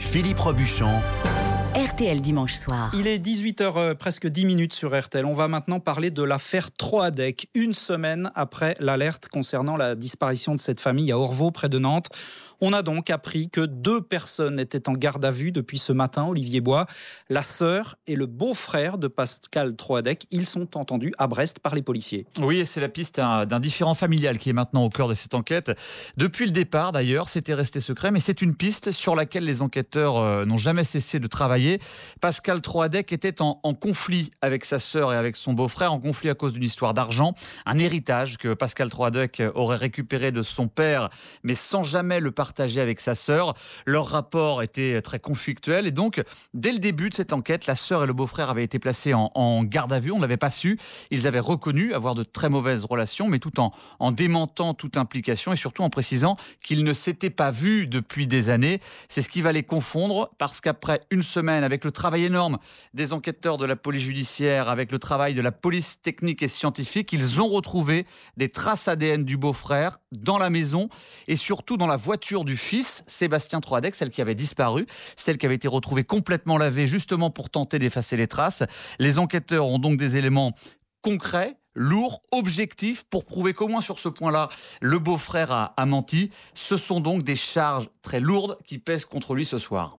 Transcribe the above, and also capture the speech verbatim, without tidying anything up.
Philippe Robuchon. R T L dimanche soir. Il est dix-huit heures, euh, presque dix minutes sur R T L. On va maintenant parler de l'affaire Troadec. Une semaine après l'alerte concernant la disparition de cette famille à Orvault, près de Nantes. On a donc appris que deux personnes étaient en garde à vue depuis ce matin, Olivier Bois. La sœur et le beau-frère de Pascal Troadec. Ils sont entendus à Brest par les policiers. Oui, et c'est la piste d'un différend familial qui est maintenant au cœur de cette enquête. Depuis le départ, d'ailleurs, c'était resté secret, mais c'est une piste sur laquelle les enquêteurs n'ont jamais cessé de travailler. Pascal Troadec était en, en conflit avec sa sœur et avec son beau-frère, en conflit à cause d'une histoire d'argent, un héritage que Pascal Troadec aurait récupéré de son père, mais sans jamais le partager avec sa sœur. Leur rapport était très conflictuel et donc, dès le début de cette enquête, la sœur et le beau-frère avaient été placés en, en garde à vue. On ne l'avait pas su. Ils avaient reconnu avoir de très mauvaises relations, mais tout en, en démentant toute implication et surtout en précisant qu'ils ne s'étaient pas vus depuis des années. C'est ce qui va les confondre parce qu'après une semaine, avec le travail énorme des enquêteurs de la police judiciaire, avec le travail de la police technique et scientifique, ils ont retrouvé des traces A D N du beau-frère dans la maison et surtout dans la voiture du fils, Sébastien Troadec, celle qui avait disparu, celle qui avait été retrouvée complètement lavée justement pour tenter d'effacer les traces. Les enquêteurs ont donc des éléments concrets, lourds, objectifs, pour prouver qu'au moins sur ce point-là, le beau-frère a, a menti. Ce sont donc des charges très lourdes qui pèsent contre lui ce soir.